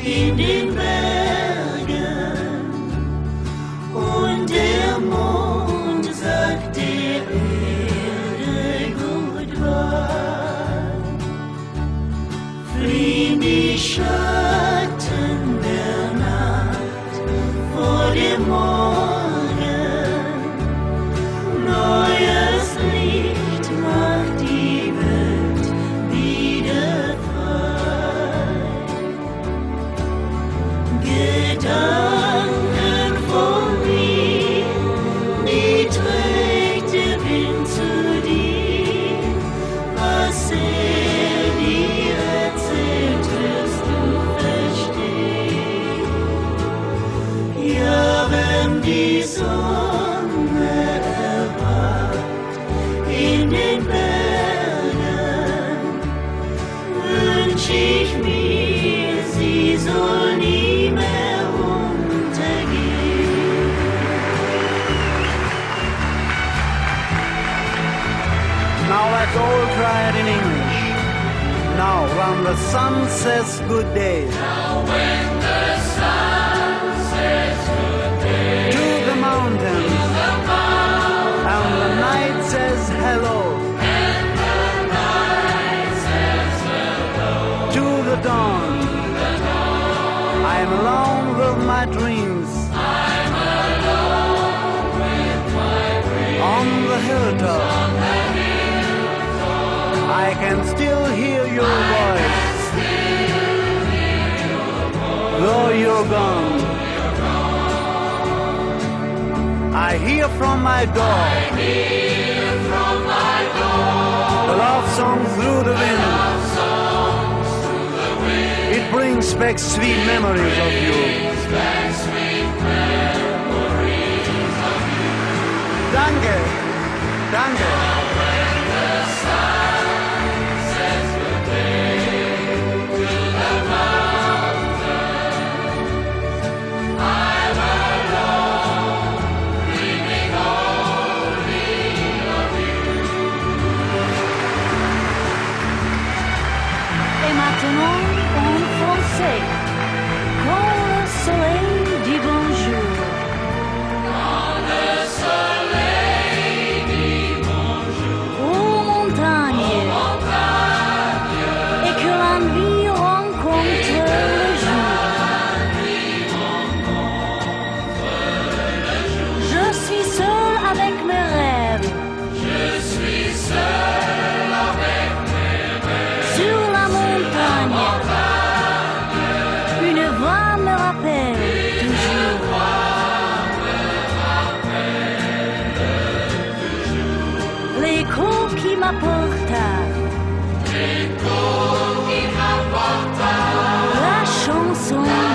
in den Bergen und der Mond sagt der Erde goodbye. Fliehen die Schatten der Nacht vor dem Morgen, neues Licht macht die Welt wieder frei. Gedanken von mir, die trägt der Wind zu dir. Was er dir erzählt, wirst du verstehen. Ja, wenn die Sonne erwacht in den Bergen, wünsch ich mir, sie soll nie mehr untergehen. Now let's all try it in English. Now when the sun says good day. Now when the sun says good day To the mountains. to the mountain, And the night says hello. and the night says hello To the dawn. I am alone with my dreams. I'm alone with my dreams On the hilltop. on the I can still hear your voice. Though you're gone. I hear from my door hill from my door, the love song through the wind. songs through the wind, It brings back sweet memories of you. back sweet memories of you. Danke, danke. When the sun says good day to the mountain, I'm alone, dreaming only of you. Et maintenant en français, quand le soleil dit bonjour, Quand le soleil dit bonjour aux montagnes, et que la nuit rencontre le jour, je suis seule avec mes rêves, je suis seul avec mes rêves sur la montagne, une voix me rappelle toujours. L'écho qui m'apporta l'écho qui m'apporta la chanson